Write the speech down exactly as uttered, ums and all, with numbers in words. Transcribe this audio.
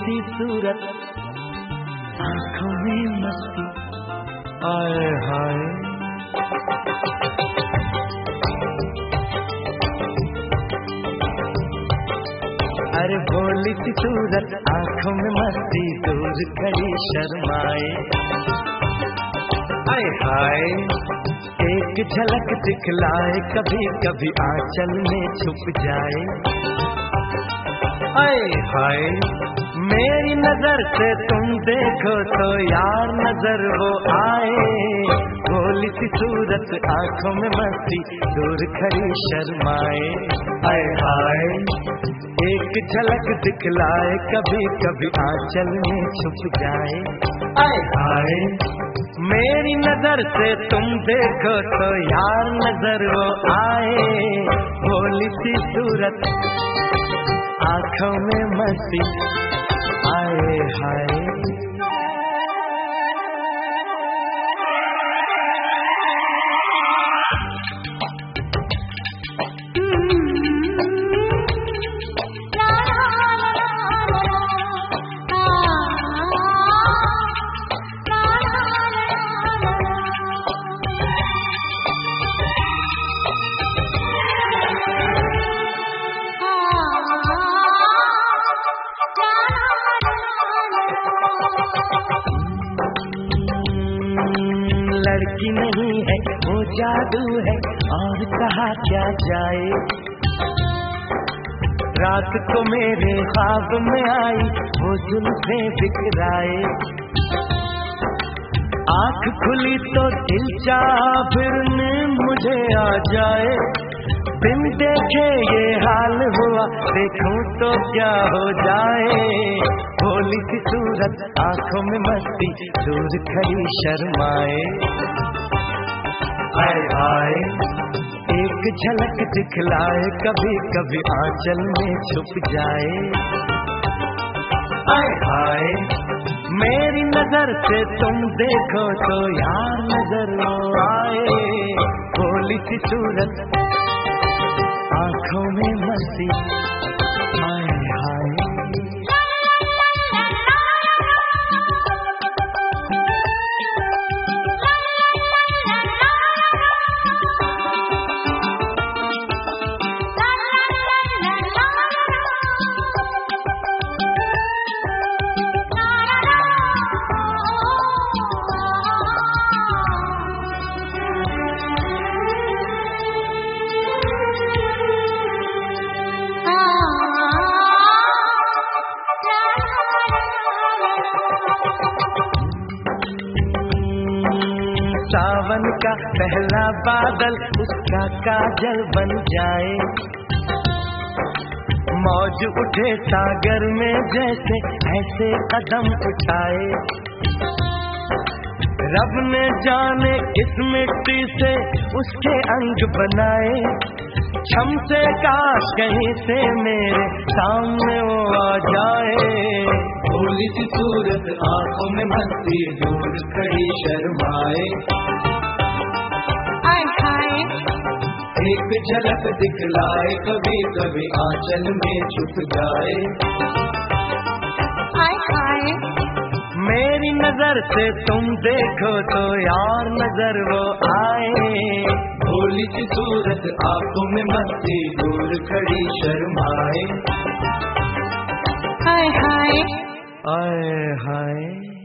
सी सूरत, आंखों में मस्ती, आए हाय। अरे भोली सी सूरत, आंखों में मस्ती, दूर खड़ी शर्माए, आए हाय। एक झलक दिखलाए, कभी कभी आंचल में छुप जाए, आए हाय। मेरी नजर से तुम देखो तो यार नजर वो आए, भोली सी सूरत, आंखों में मस्ती, दूर खड़ी शर्माए, आए हाय। एक झलक दिखलाए, कभी कभी आंचल में छुप जाए, आए हाय। मेरी नजर से तुम देखो तो यार नजर वो आए, भोली सी सूरत, आंखों में मस्ती, आए हाय। लड़की नहीं है वो जादू है, और कहा क्या जाए। रात को मेरे ख्वाब में आई, वो जुल्फे बिखराए, आँख खुली तो दिल चाहा फिर नींद मुझे आ जाए। बिन देखे ये हाल हुआ, देखूं तो क्या हो जाए। भोली सी सूरत, आंखों में मस्ती, दूर खड़ी शर्माए, आए हाय। एक झलक दिखलाए, कभी कभी आंचल में छुप जाए, आए हाय। मेरी नजर से तुम देखो तो यार नजर आए, भोली सी सूरत, आंखों में मस्ती, आए हाय। सावन का पहला बादल उसका काजल बन जाए, मौज उठे सागर में जैसे ऐसे कदम उठाए। रब ने जाने किस मिट्टी से उसके अंग बनाए, छम से काश कहीं से मेरे सामने वो आ जाए। भोली सी सूरत, आंखों में मस्ती, दूर खड़ी शर्माए, आए हाय। एक झलक दिखलाए, कभी कभी आंचल में छुप जाए, आए हाय। मेरी नजर से तुम देखो तो यार नजर वो आए, भोली सी सूरत, आंखों में मस्ती, दूर खड़ी शर्माए, आए हाय, आए हाय।